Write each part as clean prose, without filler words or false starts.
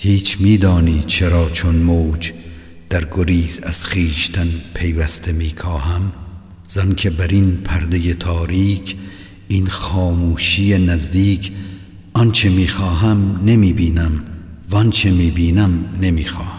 هیچ میدانی چرا چون موج در گریز از خویشتن پیوسته میکاهم؟ زان که بر این پرده تاریک، این خاموشی نزدیک، آنچه میخواهم نمیبینم وانچه میبینم نمیخواهم.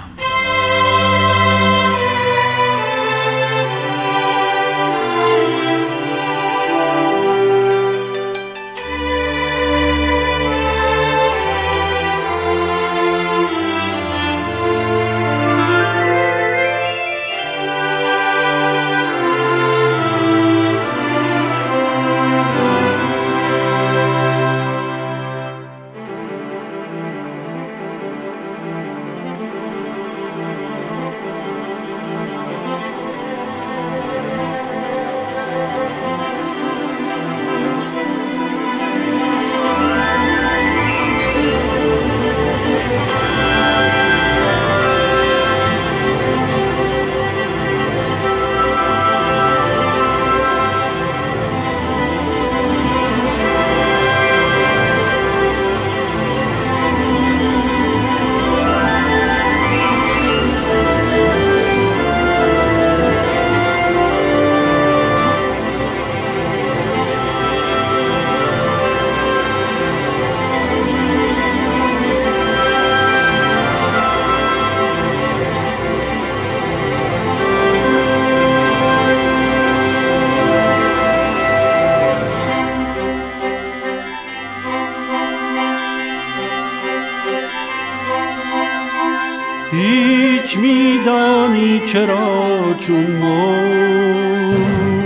هیچ میدانی چرا چون موج،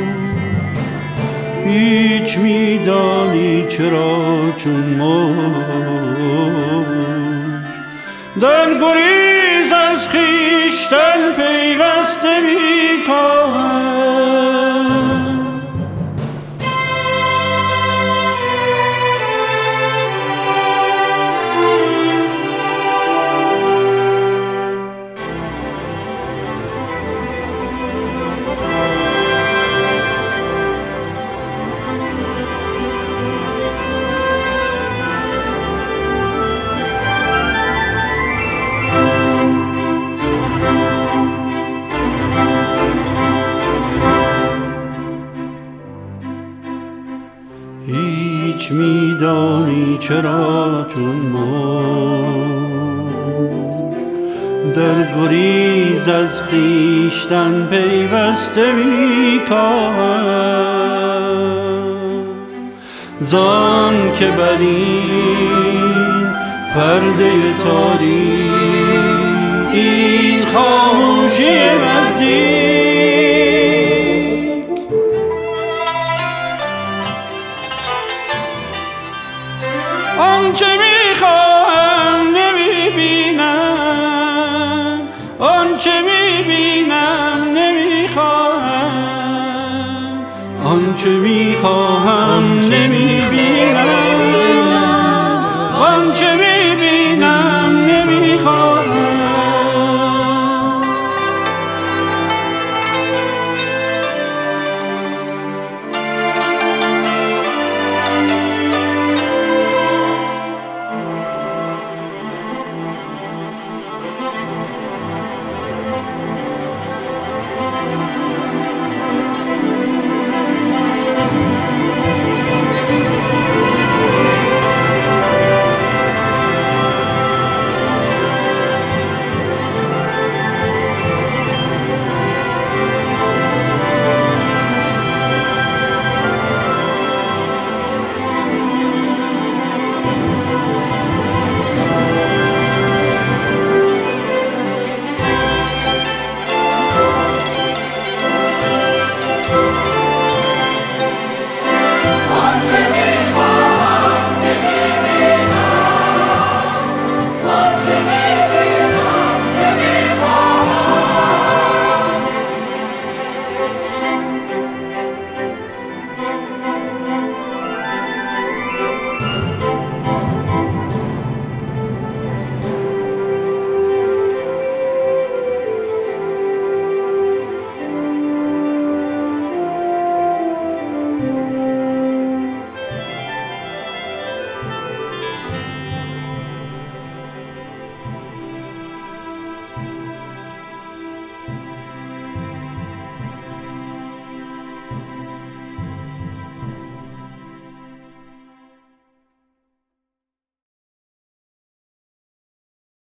هیچ میدانی چرا چون موج در گریز از خویشتن پیوسته میکاهم. هیچ میدانی چرا چون موج در گریز از خویشتن پیوسته میکاهم. زان که بر این پرده تاریک، این خاموشی نزدیک، آنچه میخواهم نمیبینم، آنچه میبینم نمیخواهم، آنچه میخواهم نمیبینم.